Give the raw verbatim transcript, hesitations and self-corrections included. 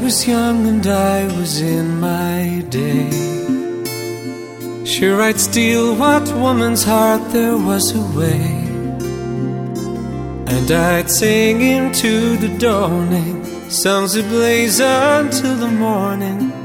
was young and I was in my day. Sure, I'd steal what woman's heart there was away, and I'd sing into the dawning songs ablaze until the morning.